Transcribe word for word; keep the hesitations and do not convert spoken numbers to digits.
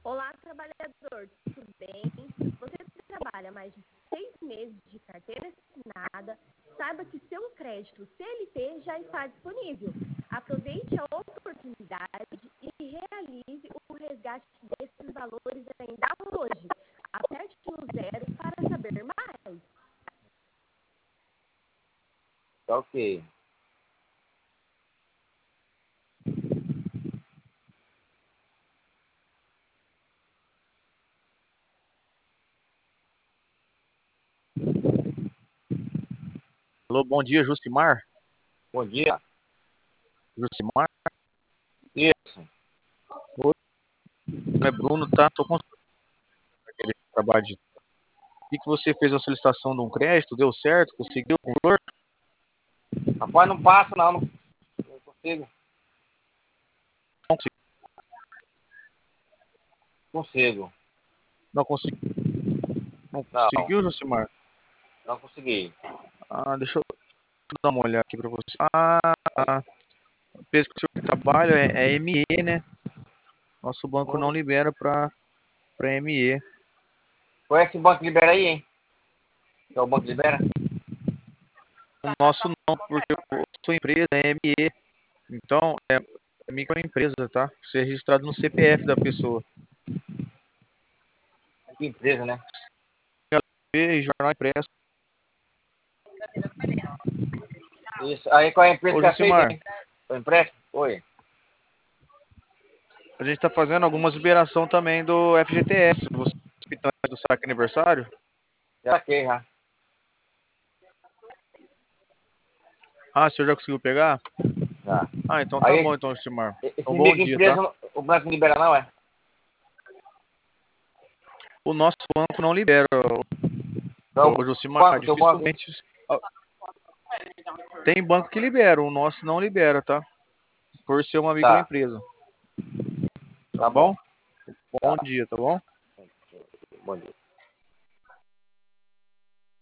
Olá, trabalhador, tudo bem? Você trabalha mais de seis meses de carteira assinada, saiba que seu crédito C L T já está disponível. Aproveite a oportunidade e realize o resgate desses valores ainda hoje. Aperte no zero para saber mais. Tá ok. Alô, bom dia, Jucimar. Bom dia. Jucimar, Isso. é Bruno, tá? Tô com aquele trabalho de... E que você fez a solicitação de um crédito, deu certo, conseguiu o valor? Rapaz, não passa não, não, não consigo. Não consegui. Consigo. Não consegui. Não Não, conseguiu, Jucimar? não consegui. Ah, deixa eu dar uma olhada aqui pra você. Ah, a empresa que o senhor trabalha é, é M E, né? Nosso banco não Hum. libera pra, pra M E. Conhece o banco que libera aí, hein? Que é o banco que libera? O nosso não, porque a sua empresa é M E. Então, é microempresa, tá? Você é registrado no C P F da pessoa. Que empresa, né? E jornal impresso. Isso. Aí qual é a empresa Ô, que aceita, Jucimar, hein? O empréstimo? Oi. a gente tá fazendo algumas liberação também do F G T S. Você é hospitante do saque aniversário? Já saquei, já. Ah, o senhor já conseguiu pegar? Já. Ah, então tá Aí, bom, então, Jucimar. esse Um bom dia, tá? microempresa, o banco não libera não, é? O nosso banco não libera, Então, ô, o Jucimar. banco, teu banco. Dificilmente. Tem banco que libera, o nosso não libera, tá? Por ser uma Tá, microempresa. Tá tá bom. bom? Bom Tá. dia, tá bom? Bom dia.